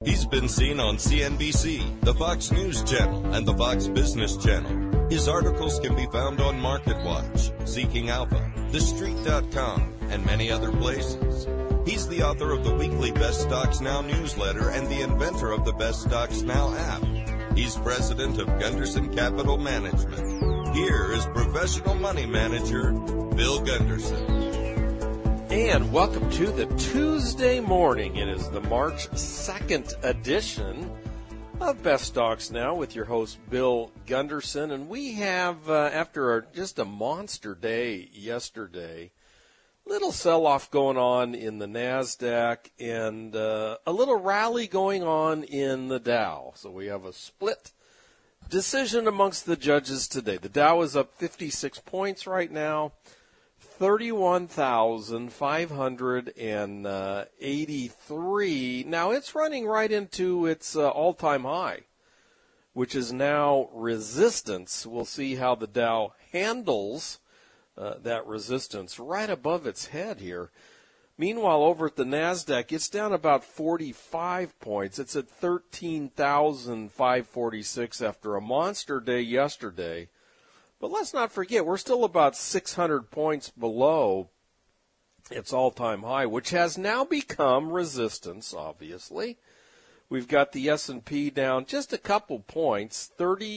He's been seen on CNBC, the Fox News Channel, and the Fox Business Channel. His articles can be found on MarketWatch, Seeking Alpha, TheStreet.com, and many other places. He's the author of the weekly Best Stocks Now newsletter and the inventor of the Best Stocks Now app. He's president of Gunderson Capital Management. Here is professional money manager, Bill Gunderson. And welcome to the Tuesday morning. It is the March 2nd edition of Best Stocks Now with your host, Bill Gunderson. And we have, after just a monster day yesterday, little sell-off going on in the NASDAQ and a little rally going on in the Dow. So we have a split decision amongst the judges today. The Dow is up 56 points right now, 31,583. Now it's running right into its all-time high, which is now resistance. We'll see how the Dow handles that resistance right above its head here. Meanwhile, over at the NASDAQ, it's down about 45 points. It's at 13,546 after a monster day yesterday. But let's not forget, we're still about 600 points below its all-time high, which has now become resistance, obviously. We've got the S&P down just a couple points,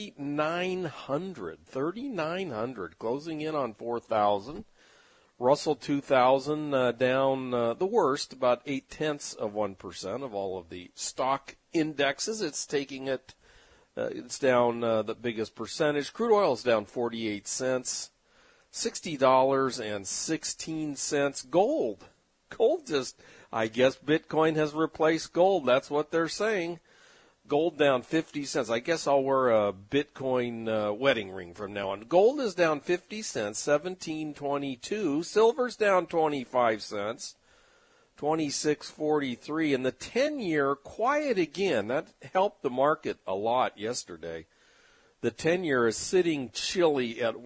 3,900, closing in on 4,000. Russell 2000 down the worst, about 0.8% of all of the stock indexes. It's taking it, it's down the biggest percentage. Crude oil is down 48 cents, $60.16. Gold just, I guess Bitcoin has replaced gold. That's what they're saying. Gold down 50 cents. I guess I'll wear a Bitcoin wedding ring from now on. Gold is down 50 cents, $17.22. Silver's down 25 cents, $26.43. And the 10-year quiet again. That helped the market a lot yesterday. The 10-year is sitting chilly at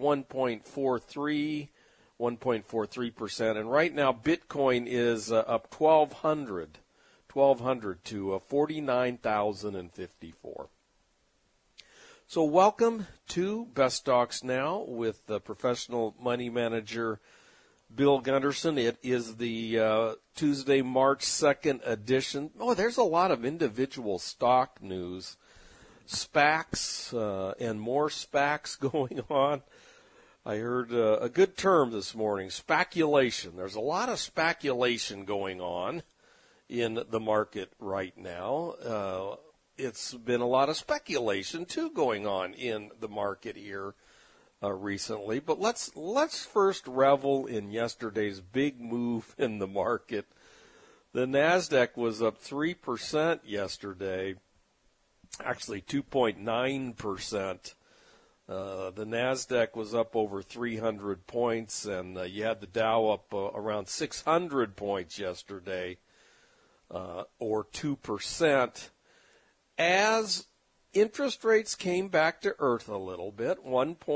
1.43%, and right now Bitcoin is up 1,200 to 49,054. So welcome to Best Stocks Now with professional money manager Bill Gunderson. It is the Tuesday, March 2nd edition. Oh, there's a lot of individual stock news, SPACs and more SPACs going on. I heard a good term this morning, speculation. There's a lot of speculation going on in the market right now. It's been a lot of speculation, too, going on in the market here recently. But let's first revel in yesterday's big move in the market. The NASDAQ was up 3% yesterday, actually 2.9%. The NASDAQ was up over 300 points, and you had the Dow up around 600 points yesterday, or 2%. As interest rates came back to earth a little bit,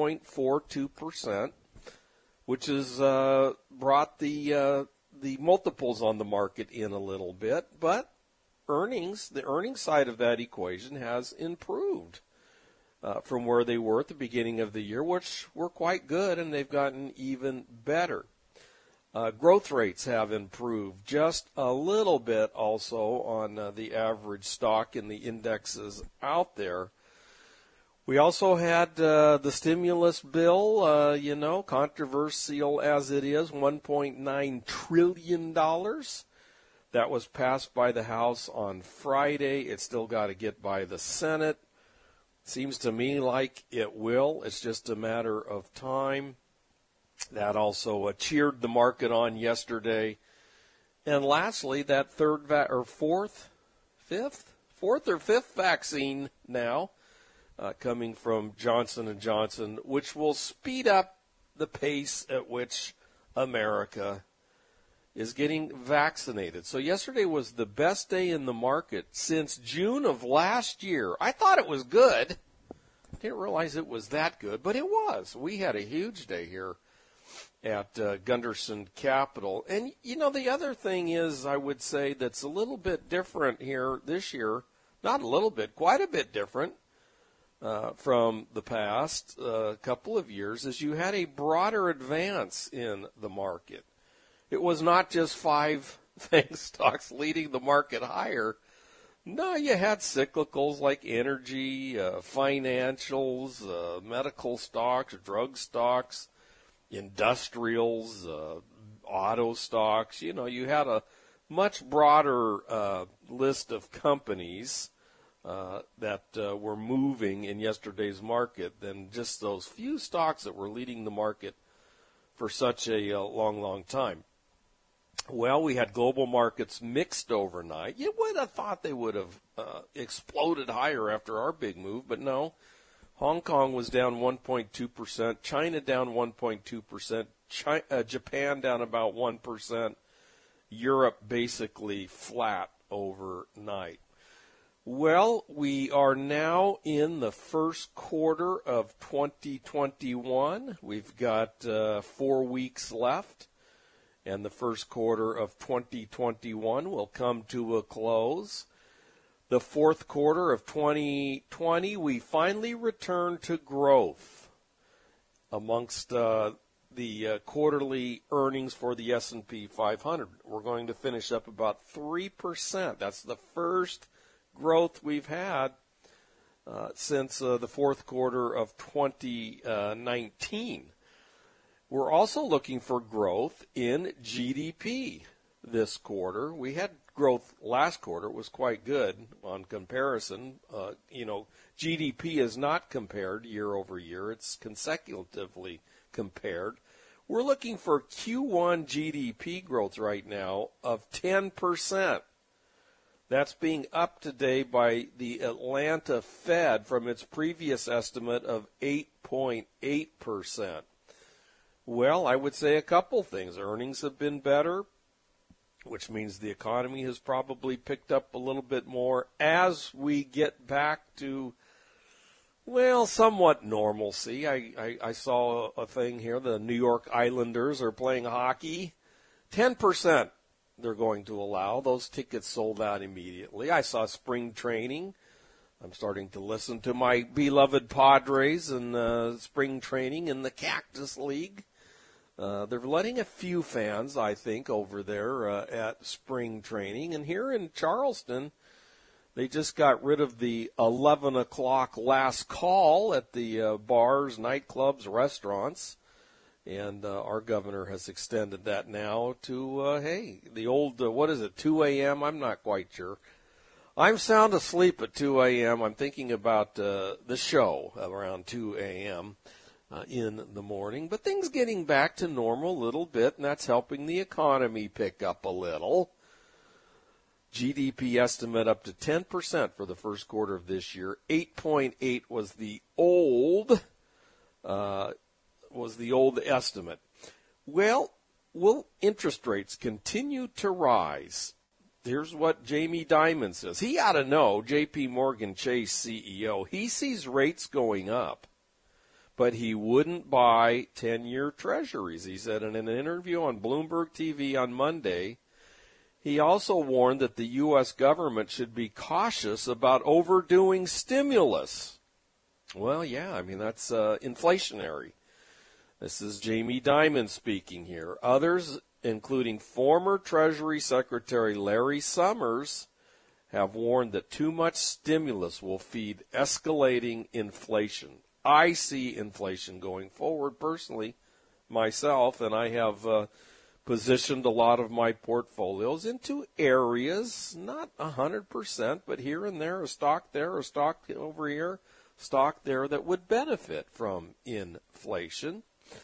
1.42%, which has brought the multiples on the market in a little bit, but the earnings side of that equation has improved from where they were at the beginning of the year, which were quite good, and they've gotten even better. Growth rates have improved just a little bit also on the average stock in the indexes out there. We also had the stimulus bill, controversial as it is, $1.9 trillion. That was passed by the House on Friday. It's still got to get by the Senate. Seems to me like it will. It's just a matter of time. That also cheered the market on yesterday. And lastly, that fourth or fifth vaccine now coming from Johnson & Johnson, which will speed up the pace at which America is getting vaccinated. So yesterday was the best day in the market since June of last year. I thought it was good. Didn't realize it was that good, but it was. We had a huge day here at Gunderson Capital. And, the other thing is, I would say, that's a little bit different here this year not a little bit, quite a bit different from the past couple of years, is you had a broader advance in the market. It was not just 5 FANG stocks leading the market higher. No, you had cyclicals like energy, financials, medical stocks, drug stocks, industrials, auto stocks. You know, you had a much broader list of companies that were moving in yesterday's market than just those few stocks that were leading the market for such a long time. Well, we had global markets mixed overnight. You would have thought they would have exploded higher after our big move, but no. Hong Kong was down 1.2%, China down 1.2%, Japan down about 1%, Europe basically flat overnight. Well, we are now in the first quarter of 2021. We've got 4 weeks left, and the first quarter of 2021 will come to a close. The fourth quarter of 2020, we finally return to growth amongst the quarterly earnings for the S&P 500. We're going to finish up about 3%. That's the first growth we've had since the fourth quarter of 2019. We're also looking for growth in GDP this quarter. We had growth last quarter. It was quite good on comparison. GDP is not compared year over year. It's consecutively compared. We're looking for Q1 GDP growth right now of 10%. That's being upped today by the Atlanta Fed from its previous estimate of 8.8%. Well, I would say a couple things. Earnings have been better, which means the economy has probably picked up a little bit more as we get back to, well, somewhat normalcy. I saw a thing here. The New York Islanders are playing hockey. 10% they're going to allow. Those tickets sold out immediately. I saw spring training. I'm starting to listen to my beloved Padres and spring training in the Cactus League. They're letting a few fans, I think, over there at spring training. And here in Charleston, they just got rid of the 11 o'clock last call at the bars, nightclubs, restaurants. And our governor has extended that now to, the old, 2 a.m.? I'm not quite sure. I'm sound asleep at 2 a.m. I'm thinking about the show around 2 a.m. In the morning. But things getting back to normal a little bit, and that's helping the economy pick up a little. GDP estimate up to 10% for the first quarter of this year. 8.8 was the old estimate. Well, will interest rates continue to rise? Here's what Jamie Dimon says. He ought to know, J.P. Morgan Chase CEO, he sees rates going up, but he wouldn't buy 10-year treasuries. He said in an interview on Bloomberg TV on Monday. He also warned that the U.S. government should be cautious about overdoing stimulus. Well, yeah, I mean, that's inflationary. This is Jamie Dimon speaking here. Others, including former Treasury Secretary Larry Summers, have warned that too much stimulus will feed escalating inflation. I see inflation going forward personally myself, and I have positioned a lot of my portfolios into areas, not 100%, but here and there, a stock there, a stock over here, stock there that would benefit from inflation.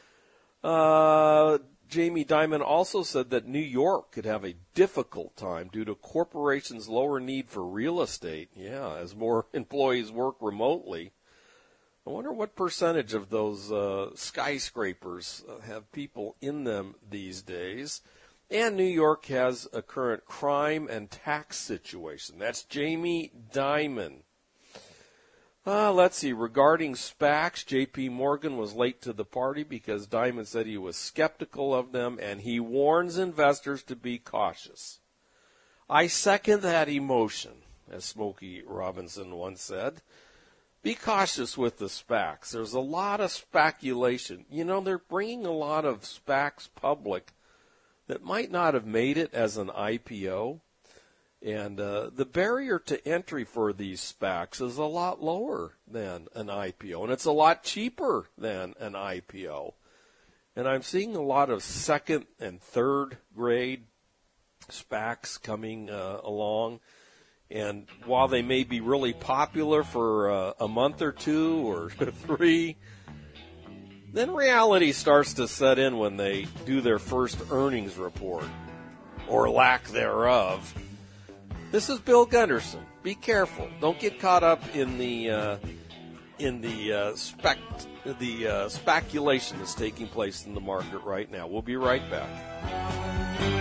Jamie Dimon also said that New York could have a difficult time due to corporations' lower need for real estate, as more employees work remotely. I wonder what percentage of those skyscrapers have people in them these days. And New York has a current crime and tax situation. That's Jamie Dimon. Let's see. Regarding SPACs, J.P. Morgan was late to the party because Dimon said he was skeptical of them, and he warns investors to be cautious. I second that emotion. as Smokey Robinson once said. Be cautious with the SPACs. There's a lot of speculation. You know, they're bringing a lot of SPACs public that might not have made it as an IPO. And the barrier to entry for these SPACs is a lot lower than an IPO, and it's a lot cheaper than an IPO. And I'm seeing a lot of second and third grade SPACs coming along. And while they may be really popular for a month or two or three, then reality starts to set in when they do their first earnings report, or lack thereof. This is Bill Gunderson. Be careful. Don't get caught up in the speculation that's taking place in the market right now. We'll be right back.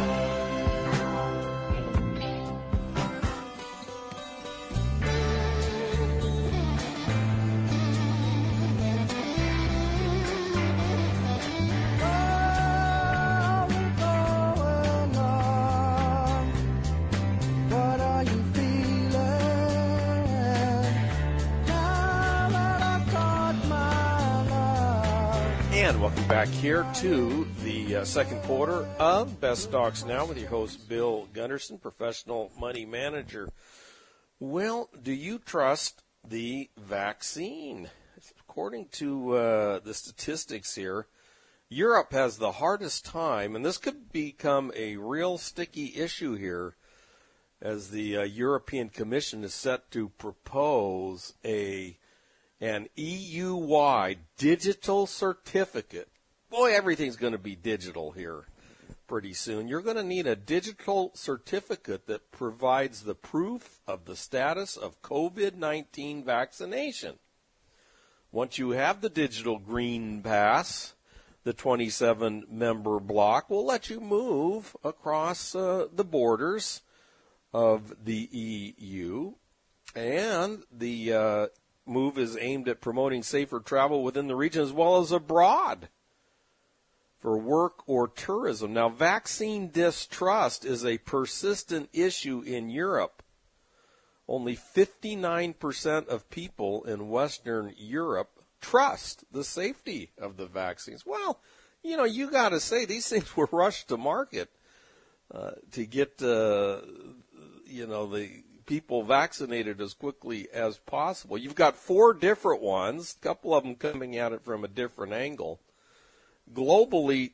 And welcome back here to the second quarter of Best Stocks Now with your host, Bill Gunderson, professional money manager. Well, do you trust the vaccine? According to the statistics here, Europe has the hardest time, and this could become a real sticky issue here as the European Commission is set to propose an EU-wide digital certificate. Boy, everything's going to be digital here pretty soon. You're going to need a digital certificate that provides the proof of the status of COVID-19 vaccination. Once you have the digital green pass, the 27-member bloc will let you move across the borders of the EU, and the move is aimed at promoting safer travel within the region as well as abroad for work or tourism. Now, vaccine distrust is a persistent issue in Europe. Only 59% of people in Western Europe trust the safety of the vaccines. Well, you know, you got to say these things were rushed to market to get, the people vaccinated as quickly as possible. You've got 4 different ones, a couple of them coming at it from a different angle. Globally,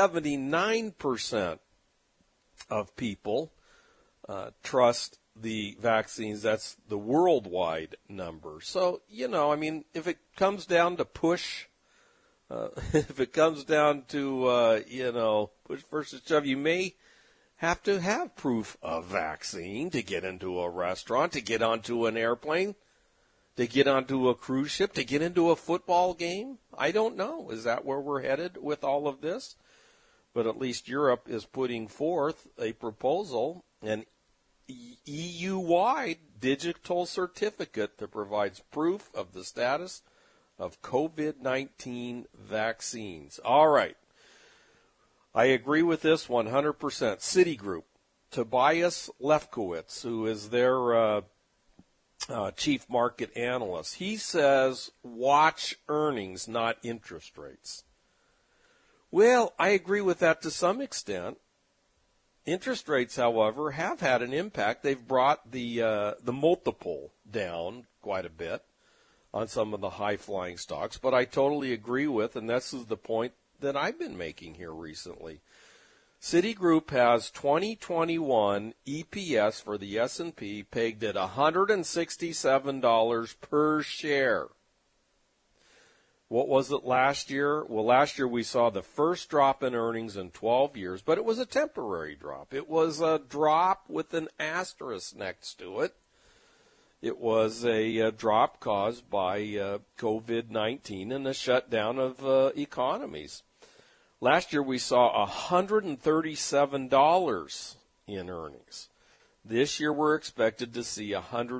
79% of people trust the vaccines. That's the worldwide number. So, if it comes down to push, if it comes down to, push versus shove, you may have to have proof of vaccine to get into a restaurant, to get onto an airplane, to get onto a cruise ship, to get into a football game. I don't know. Is that where we're headed with all of this? But at least Europe is putting forth a proposal, an EU-wide digital certificate that provides proof of the status of COVID-19 vaccines. All right. I agree with this 100%. Citigroup, Tobias Lefkowitz, who is their chief market analyst, he says watch earnings, not interest rates. Well, I agree with that to some extent. Interest rates, however, have had an impact. They've brought the multiple down quite a bit on some of the high-flying stocks, but I totally agree with, and this is the point that I've been making here recently. Citigroup has 2021 EPS for the S&P pegged at $167 per share. What was it last year? Well, last year we saw the first drop in earnings in 12 years, but it was a temporary drop. It was a drop with an asterisk next to it. It was a drop caused by COVID-19 and the shutdown of economies. Last year we saw $137 in earnings. This year we're expected to see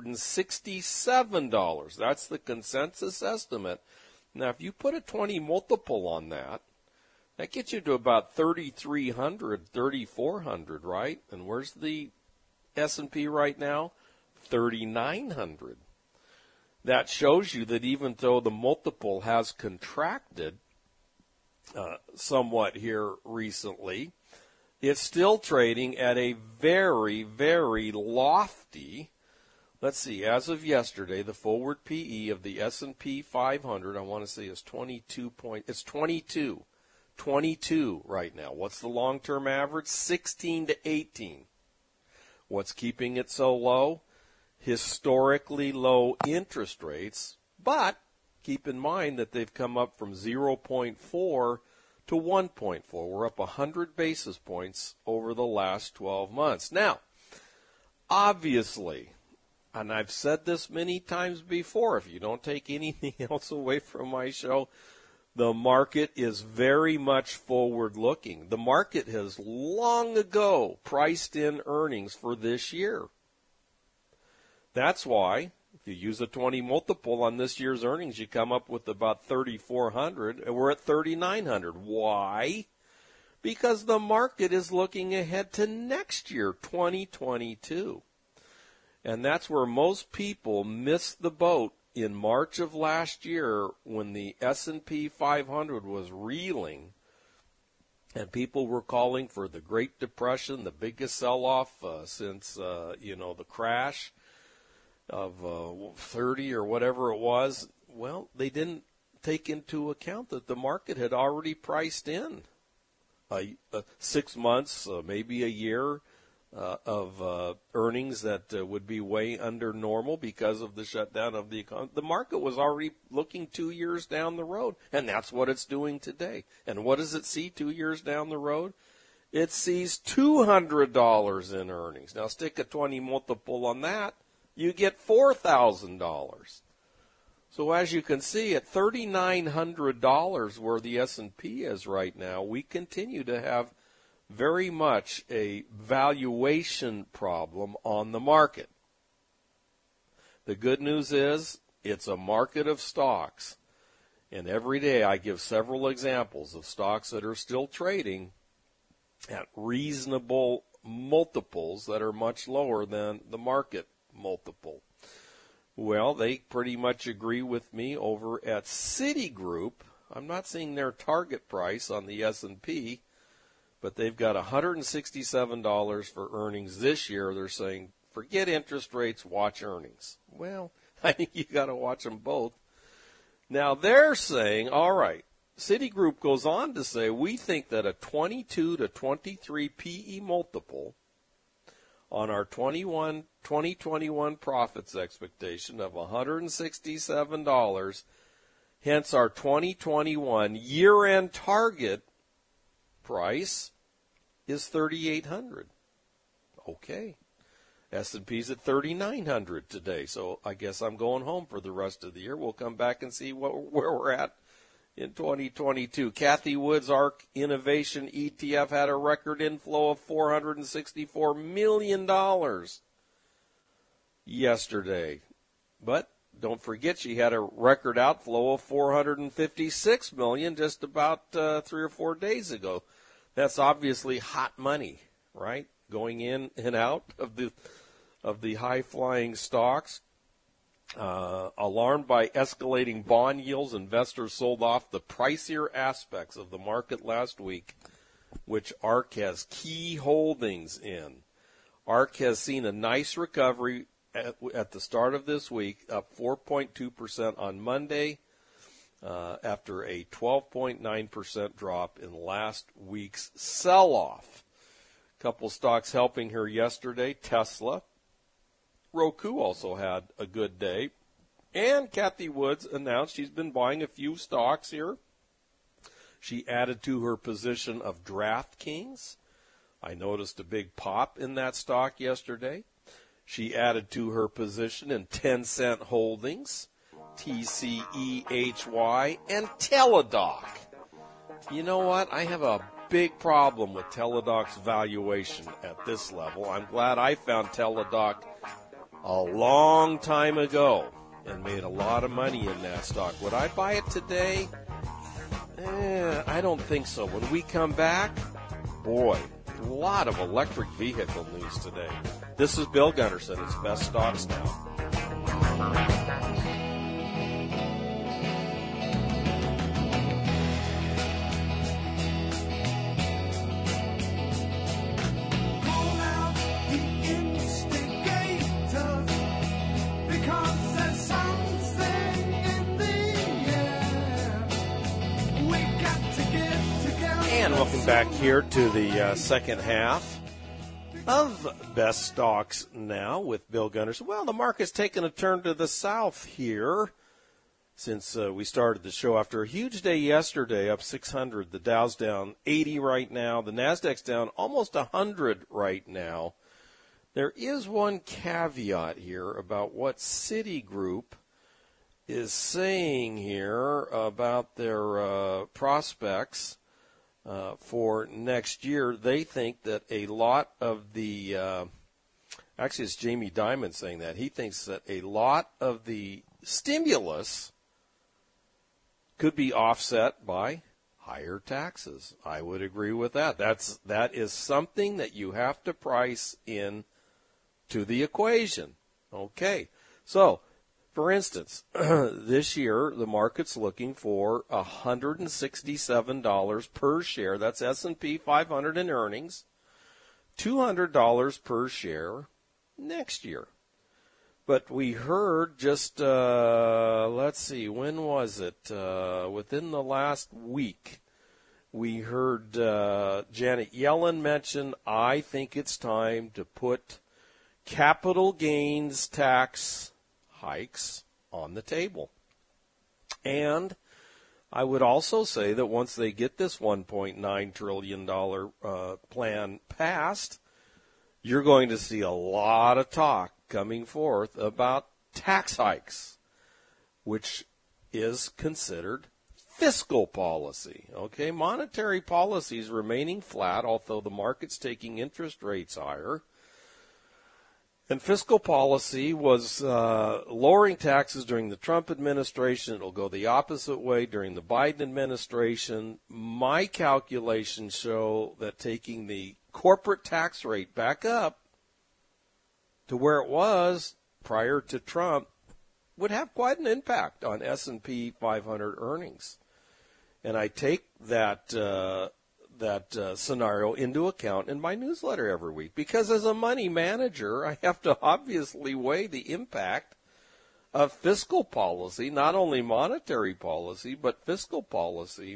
$167. That's the consensus estimate. Now, if you put a 20 multiple on that, that gets you to about 3,300, 3,400, right? And where's the S&P right now? $3,900. That shows you that even though the multiple has contracted somewhat here recently, it's still trading at a very, very lofty. Let's see, as of yesterday, the forward PE of the S&P 500, I want to say is 22 point. It's 22 right now. What's the long-term average? 16 to 18. What's keeping it so low? Historically low interest rates, but keep in mind that they've come up from 0.4 to 1.4. We're up 100 basis points over the last 12 months. Now, obviously, and I've said this many times before, if you don't take anything else away from my show, the market is very much forward-looking. The market has long ago priced in earnings for this year. That's why, if you use a 20 multiple on this year's earnings, you come up with about 3,400, and we're at 3,900. Why? Because the market is looking ahead to next year, 2022. And that's where most people missed the boat in March of last year when the S&P 500 was reeling and people were calling for the Great Depression, the biggest sell-off since, the crash of 30 or whatever it was. Well, they didn't take into account that the market had already priced in 6 months, maybe a year of earnings that would be way under normal because of the shutdown of the economy. The market was already looking 2 years down the road, and that's what it's doing today. And what does it see 2 years down the road? It sees $200 in earnings. Now stick a 20 multiple on that, you get $4,000. So as you can see, at $3,900 where the S&P is right now, we continue to have very much a valuation problem on the market. The good news is it's a market of stocks. And every day I give several examples of stocks that are still trading at reasonable multiples that are much lower than the market multiple. Well, they pretty much agree with me over at Citigroup. I'm not seeing their target price on the S&P, but they've got $167 for earnings this year. They're saying, forget interest rates, watch earnings. Well, I think you got to watch them both. Now, they're saying, all right, Citigroup goes on to say, we think that a 22 to 23 PE multiple on our 2021 profits expectation of $167, hence our 2021 year-end target price is $3,800. Okay. S&P's at $3,900 today, so I guess I'm going home for the rest of the year. We'll come back and see where we're at in 2022. Cathie Wood's ARK Innovation ETF had a record inflow of $464 million yesterday. But don't forget she had a record outflow of $456 million just about 3 or 4 days ago. That's obviously hot money, right? Going in and out of the high-flying stocks. Alarmed by escalating bond yields, investors sold off the pricier aspects of the market last week, which ARK has key holdings in. ARK has seen a nice recovery at the start of this week, up 4.2% on Monday, after a 12.9% drop in last week's sell-off. A couple stocks helping her yesterday, Tesla. Roku also had a good day. And Cathie Wood announced she's been buying a few stocks here. She added to her position of DraftKings. I noticed a big pop in that stock yesterday. She added to her position in Tencent Holdings, TCEHY, and Teladoc. You know what? I have a big problem with Teladoc's valuation at this level. I'm glad I found Teladoc a long time ago and made a lot of money in that stock. Would I buy it today? I don't think so. When we come back, boy, lot of electric vehicle news today. This is Bill Gunderson. It's Best Stocks Now. And welcome back here to the second half of Best Stocks Now with Bill Gunderson. Well, the market's taken a turn to the south here since we started the show after a huge day yesterday, up 600. The Dow's down 80 right now. The Nasdaq's down almost 100 right now. There is one caveat here about what Citigroup is saying here about their prospects for next year. They think that a lot of the actually it's Jamie Dimon saying that. He thinks that a lot of the stimulus could be offset by higher taxes. I would agree with that. That is something that you have to price in to the equation. Okay. So, for instance, this year the market's looking for $167 per share. That's S&P 500 in earnings. $200 per share next year. But we heard just, let's see, when was it? Within the last week, we heard Janet Yellen mention, I think it's time to put capital gains tax hikes on the table. And I would also say that once they get this $1.9 trillion plan passed, you're going to see a lot of talk coming forth about tax hikes, which is considered fiscal policy. Okay, monetary policy is remaining flat, although the market's taking interest rates higher. And fiscal policy was lowering taxes during the Trump administration. It'll go the opposite way during the Biden administration. My calculations show that taking the corporate tax rate back up to where it was prior to Trump would have quite an impact on S&P 500 earnings. And I take that scenario into account in my newsletter every week, because as a money manager, I have to obviously weigh the impact of fiscal policy, not only monetary policy, but fiscal policy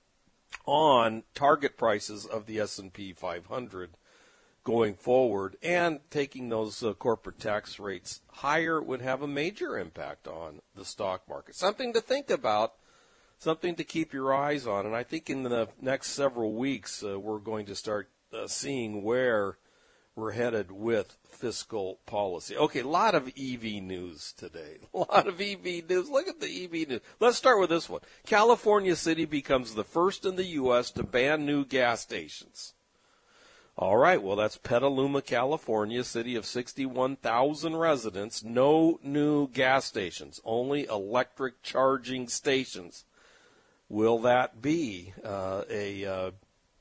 on target prices of the S&P 500 going forward. And taking those corporate tax rates higher would have a major impact on the stock market. Something to think about. Something to keep your eyes on, and I think in the next several weeks we're going to start seeing where we're headed with fiscal policy. Okay, a lot of EV news today. A lot of EV news. Look at the EV news. Let's start with this one. California City becomes the first in the U.S. to ban new gas stations. All right, well, that's Petaluma, California, city of 61,000 residents. No new gas stations, only electric charging stations. Will that be will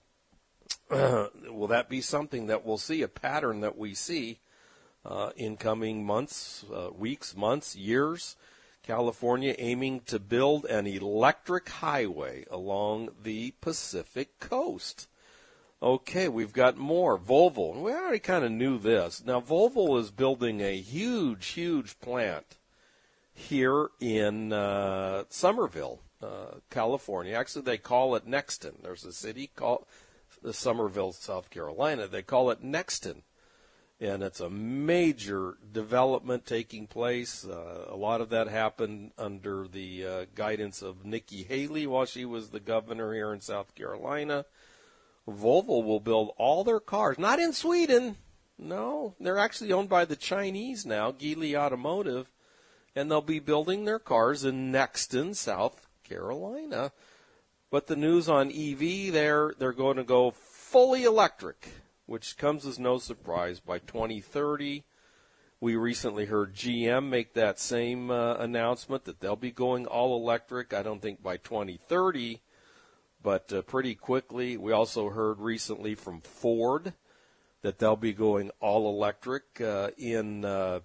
that be something that we'll see, a pattern that we see in coming months, weeks, months, years? California aiming to build an electric highway along the Pacific coast. Okay, we've got more. Volvo, and we already kind of knew this. Now, Volvo is building a huge, huge plant here in Somerville, California. Actually, they call it Nexton. There's a city called Somerville, South Carolina. They call it Nexton. And it's a major development taking place. A lot of that happened under the guidance of Nikki Haley while she was the governor here in South Carolina. Volvo will build all their cars, not in Sweden. No, they're actually owned by the Chinese now, Geely Automotive. And they'll be building their cars in Nexton, South Carolina. But the news on EV, they're going to go fully electric, which comes as no surprise. By 2030, we recently heard GM make that same announcement that they'll be going all electric. I don't think by 2030 But pretty quickly, we also heard recently from Ford that they'll be going all electric in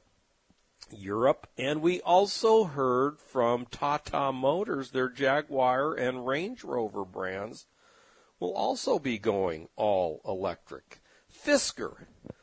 Europe. And we also heard from Tata Motors, their Jaguar and Range Rover brands will also be going all electric. Fisker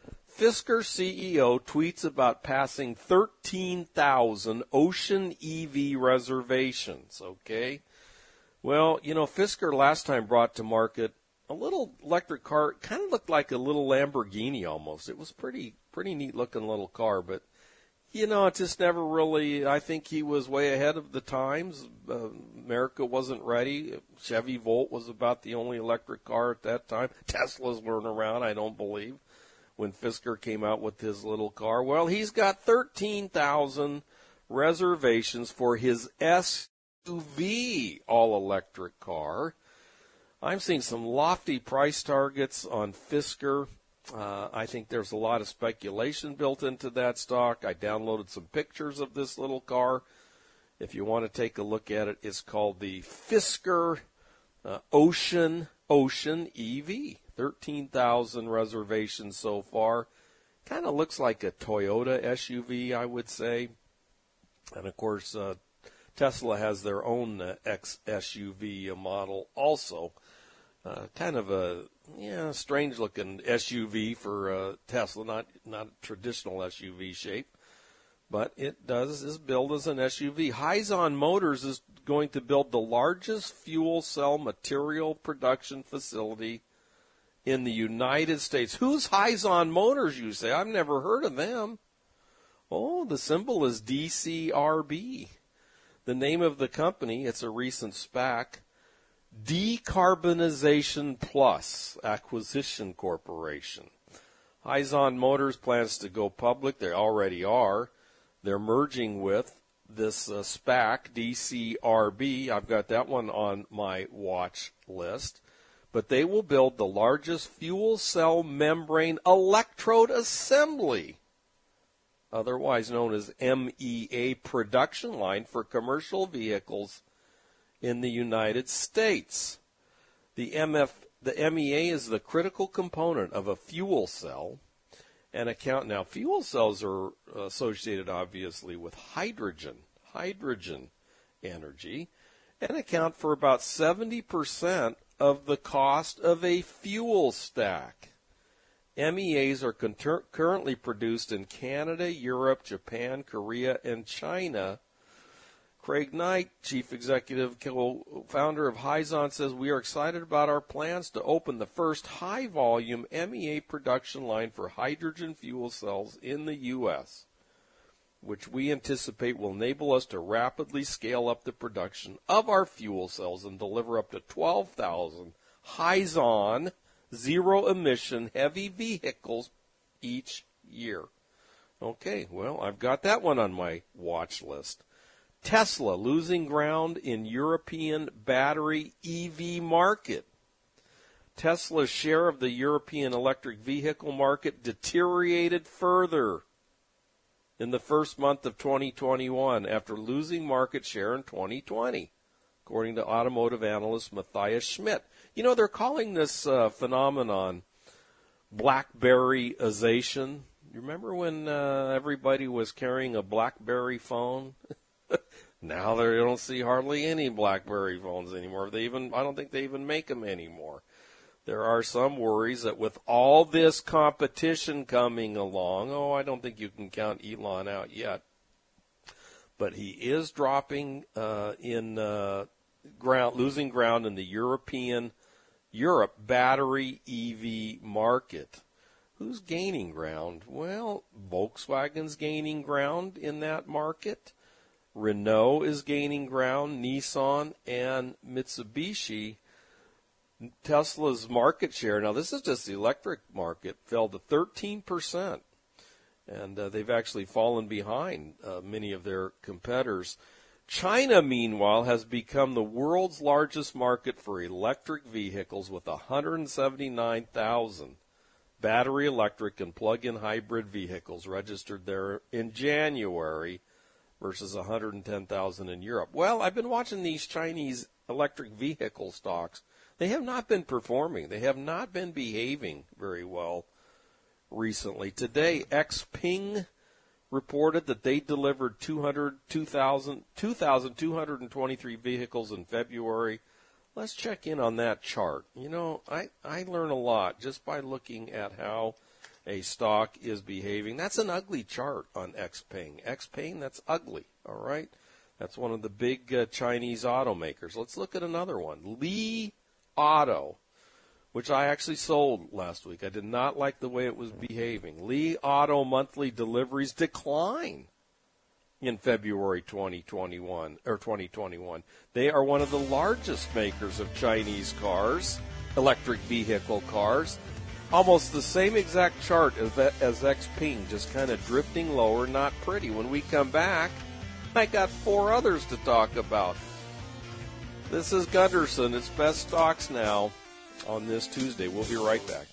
CEO tweets about passing 13,000 Ocean EV reservations, okay? Well, Fisker last time brought to market a little electric car. It kind of looked like a little Lamborghini almost. It was pretty neat looking little car, but it just never really, I think he was way ahead of the times. America wasn't ready. Chevy Volt was about the only electric car at that time. Teslas weren't around, I don't believe, when Fisker came out with his little car. Well, he's got 13,000 reservations for his SUV all-electric car. I'm seeing some lofty price targets on Fisker. I think there's a lot of speculation built into that stock. I downloaded some pictures of this little car. If you want to take a look at it, it's called the Fisker Ocean EV. 13,000 reservations so far. Kind of looks like a Toyota SUV, I would say. And, of course, Tesla has their own X-SUV model also. Kind of a strange-looking SUV for Tesla, not a traditional SUV shape, but it is billed as an SUV. Hyzon Motors is going to build the largest fuel cell material production facility in the United States. Who's Hyzon Motors, you say? I've never heard of them. Oh, the symbol is DCRB. The name of the company, it's a recent SPAC, Decarbonization Plus Acquisition Corporation. Hyzon Motors plans to go public. They already are. They're merging with this SPAC, DCRB. I've got that one on my watch list. But they will build the largest fuel cell membrane electrode assembly, otherwise known as MEA, production line for commercial vehicles in the United States. The MEA is the critical component of a fuel cell now fuel cells are associated obviously with hydrogen energy, and account for about 70% of the cost of a fuel stack. MEAs are currently produced in Canada, Europe, Japan, Korea, and China. Craig Knight, Chief Executive Co-founder of Hyzon, says, we are excited about our plans to open the first high-volume MEA production line for hydrogen fuel cells in the U.S., which we anticipate will enable us to rapidly scale up the production of our fuel cells and deliver up to 12,000 Hyzon zero-emission heavy vehicles each year. Okay, well, I've got that one on my watch list. Tesla losing ground in European battery EV market. Tesla's share of the European electric vehicle market deteriorated further in the first month of 2021 after losing market share in 2020, according to automotive analyst Matthias Schmidt. They're calling this phenomenon BlackBerryization. You remember when everybody was carrying a BlackBerry phone? Now they don't see hardly any BlackBerry phones anymore. I don't think they even make them anymore. There are some worries that with all this competition coming along, I don't think you can count Elon out yet, but he is dropping losing ground in the Europe battery EV market. Who's gaining ground? Well, Volkswagen's gaining ground in that market. Renault is gaining ground, Nissan, and Mitsubishi. Tesla's market share, now this is just the electric market, fell to 13%. And they've actually fallen behind many of their competitors. China, meanwhile, has become the world's largest market for electric vehicles with 179,000 battery electric and plug-in hybrid vehicles registered there in January versus 110,000 in Europe. Well, I've been watching these Chinese electric vehicle stocks. they have not been performing. They have not been behaving very well recently. Today, Xpeng reported that they delivered 2,223 vehicles in February. Let's check in on that chart. You know, I learn a lot just by looking at how a stock is behaving. That's an ugly chart on Xpeng. Xpeng, that's ugly, all right? That's one of the big Chinese automakers. Let's look at another one. Li Auto, which I actually sold last week. I did not like the way it was behaving. Li Auto monthly deliveries decline in February 2021. They are one of the largest makers of Chinese cars, electric vehicle cars. Almost the same exact chart as Xpeng, just kind of drifting lower, not pretty. When we come back, I got 4 others to talk about. This is Gunderson. It's Best Stocks Now on this Tuesday. We'll be right back.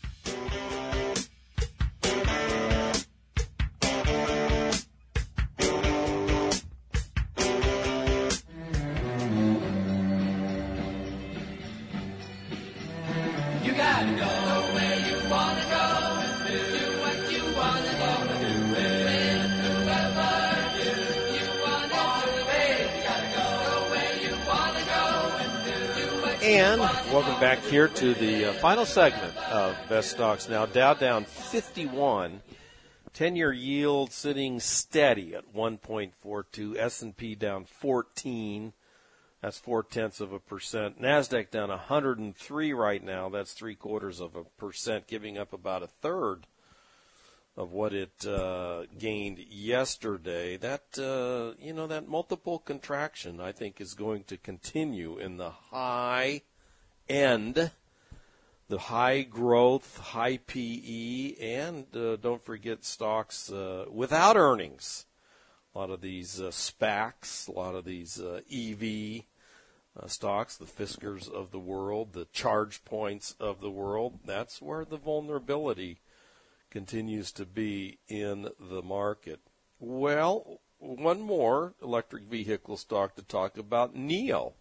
You gotta go where you wanna go, do what you wanna go, do it, whoever you wanna do it. You gotta go where you wanna go, do what you And wanna welcome back here to the final segment of Best Stocks Now. Dow down 51, 10-year yield sitting steady at 1.42. S&P down 14. That's 0.4%. NASDAQ down 103 right now. That's 0.75%, giving up about a third of what it gained yesterday. That multiple contraction, I think, is going to continue in the high end, the high growth, high PE, and don't forget stocks without earnings. A lot of these SPACs, a lot of these EV stocks, the Fiskars of the world, the Charge Points of the world. That's where the vulnerability continues to be in the market. Well, one more electric vehicle stock to talk about, NIO.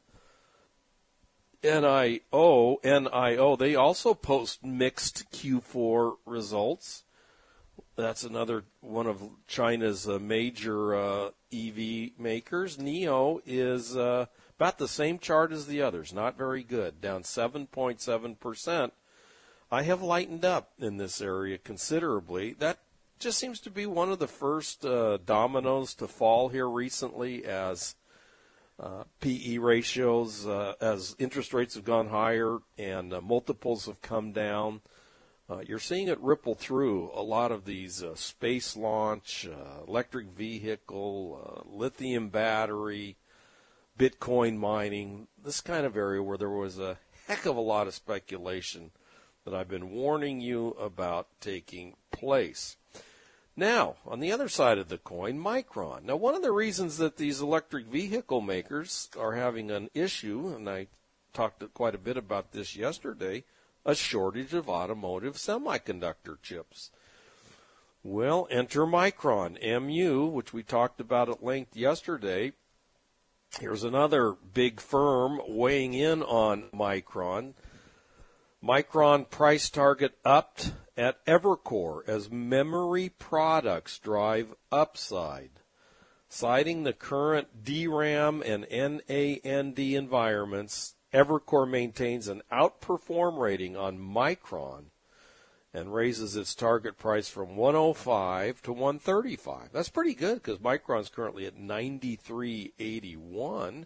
NIO, they also post mixed Q4 results. That's another one of China's major EV makers. NIO is about the same chart as the others, not very good, down 7.7%. I have lightened up in this area considerably. That just seems to be one of the first dominoes to fall here recently as PE ratios, as interest rates have gone higher and multiples have come down. You're seeing it ripple through a lot of these space launch, electric vehicle, lithium battery, Bitcoin mining, this kind of area where there was a heck of a lot of speculation that I've been warning you about taking place. Now, on the other side of the coin, Micron. Now, one of the reasons that these electric vehicle makers are having an issue, and I talked quite a bit about this yesterday, a shortage of automotive semiconductor chips. Well, enter Micron, MU, which we talked about at length yesterday. Here's another big firm weighing in on Micron. Micron price target upped at Evercore as memory products drive upside. Citing the current DRAM and NAND environments, Evercore maintains an outperform rating on Micron and raises its target price from 105 to 135. That's pretty good because Micron's currently at 93.81.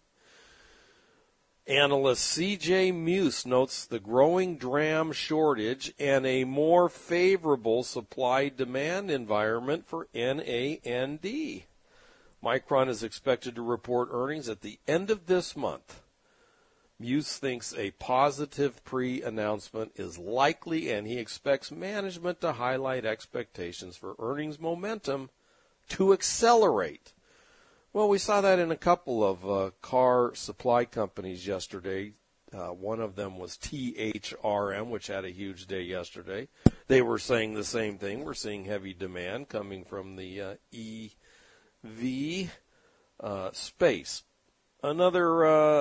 Analyst CJ Muse notes the growing DRAM shortage and a more favorable supply-demand environment for NAND. Micron is expected to report earnings at the end of this month. Muse thinks a positive pre-announcement is likely, and he expects management to highlight expectations for earnings momentum to accelerate. Well, we saw that in a couple of car supply companies yesterday. One of them was THRM, which had a huge day yesterday. They were saying the same thing. We're seeing heavy demand coming from the EV space. Another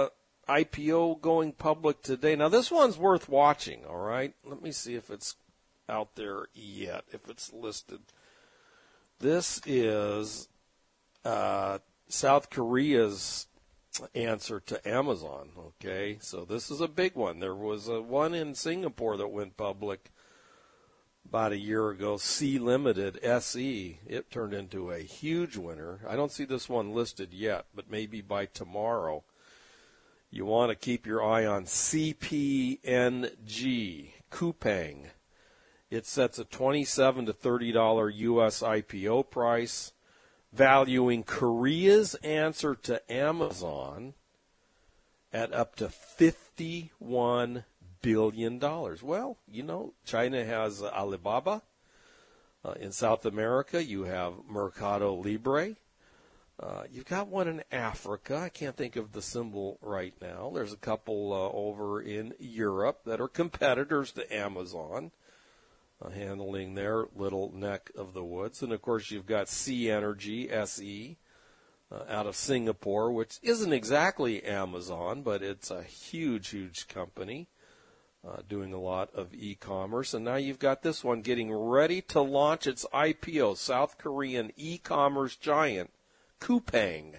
IPO going public today. Now, this one's worth watching, all right? Let me see if it's out there yet, if it's listed. This is South Korea's answer to Amazon, okay? So this is a big one. There was one in Singapore that went public about a year ago, C Limited, SE. It turned into a huge winner. I don't see this one listed yet, but maybe by tomorrow. You want to keep your eye on CPNG, Coupang. It sets a $27 to $30 U.S. IPO price, valuing Korea's answer to Amazon at up to $51 billion. Well, you know, China has Alibaba. In South America, you have Mercado Libre. You've got one in Africa. I can't think of the symbol right now. There's a couple over in Europe that are competitors to Amazon, handling their little neck of the woods. And, of course, you've got C Energy, SE, out of Singapore, which isn't exactly Amazon, but it's a huge, huge company doing a lot of e-commerce. And now you've got this one getting ready to launch its IPO, South Korean e-commerce giant, Coupang,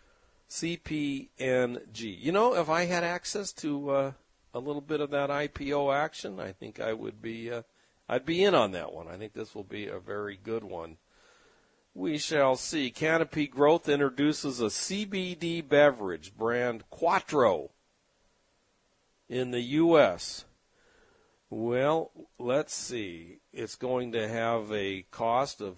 CPNG. You know, if I had access to a little bit of that IPO action, I think I would be, I'd be in on that one. I think this will be a very good one. We shall see. Canopy Growth introduces a CBD beverage brand, Quattro, in the U.S. Well, let's see. It's going to have a cost of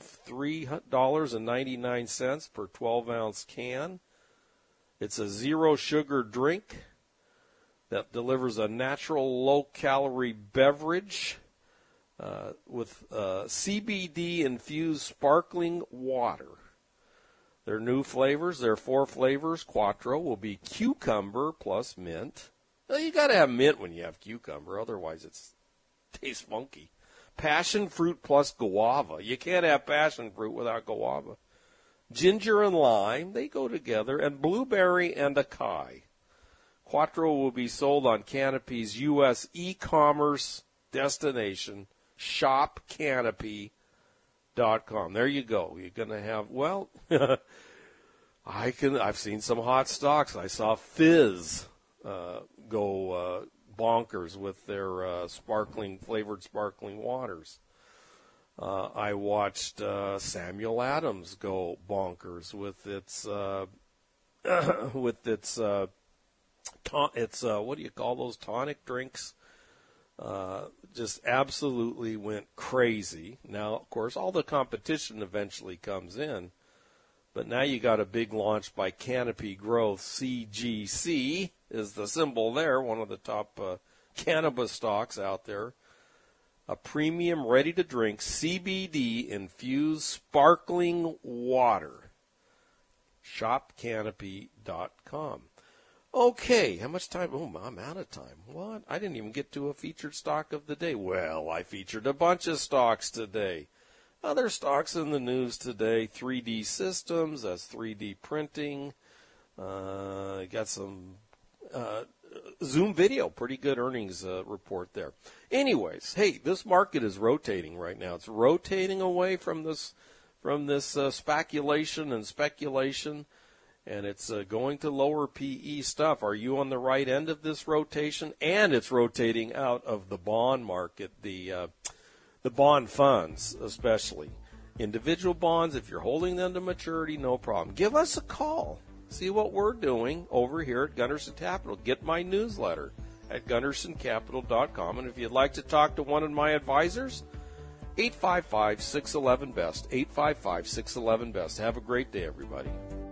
$3.99 per 12-ounce can. It's a zero-sugar drink that delivers a natural, low-calorie beverage with CBD-infused sparkling water. Their new flavors, their 4 flavors, Quattro, will be cucumber plus mint. Well, you got to have mint when you have cucumber, otherwise it tastes funky. Passion fruit plus guava. You can't have passion fruit without guava. Ginger and lime, they go together, and blueberry and acai. Quattro will be sold on Canopy's U.S. e-commerce destination, shopcanopy.com. There you go. You're going to have, well, I've seen some hot stocks. I saw Fizz go bonkers with their flavored sparkling waters. I watched Samuel Adams go bonkers with its what do you call those, tonic drinks? Just absolutely went crazy. Now, of course, all the competition eventually comes in, but now you got a big launch by Canopy Growth. CGC is the symbol there, one of the top cannabis stocks out there. A premium, ready-to-drink CBD-infused sparkling water. ShopCanopy.com. Okay, how much time? Oh, I'm out of time. What? I didn't even get to a featured stock of the day. Well, I featured a bunch of stocks today. Other stocks in the news today, 3D Systems, that's 3D printing. Got some Zoom Video, pretty good earnings report there. Anyways, hey, this market is rotating right now. It's rotating away from this speculation, and it's going to lower PE stuff. Are you on the right end of this rotation? And it's rotating out of the bond market, the bond funds especially. Individual bonds, if you're holding them to maturity, no problem. Give us a call. See what we're doing over here at Gunderson Capital. Get my newsletter at GundersonCapital.com. And if you'd like to talk to one of my advisors, 855-611-BEST, 855-611-BEST. Have a great day, everybody.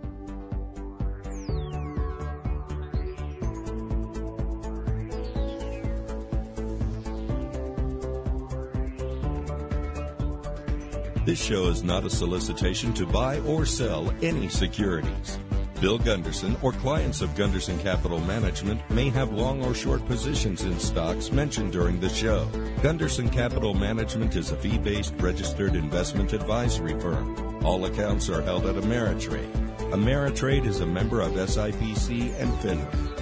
This show is not a solicitation to buy or sell any securities. Bill Gunderson or clients of Gunderson Capital Management may have long or short positions in stocks mentioned during the show. Gunderson Capital Management is a fee-based registered investment advisory firm. All accounts are held at Ameritrade. Ameritrade is a member of SIPC and FINRA.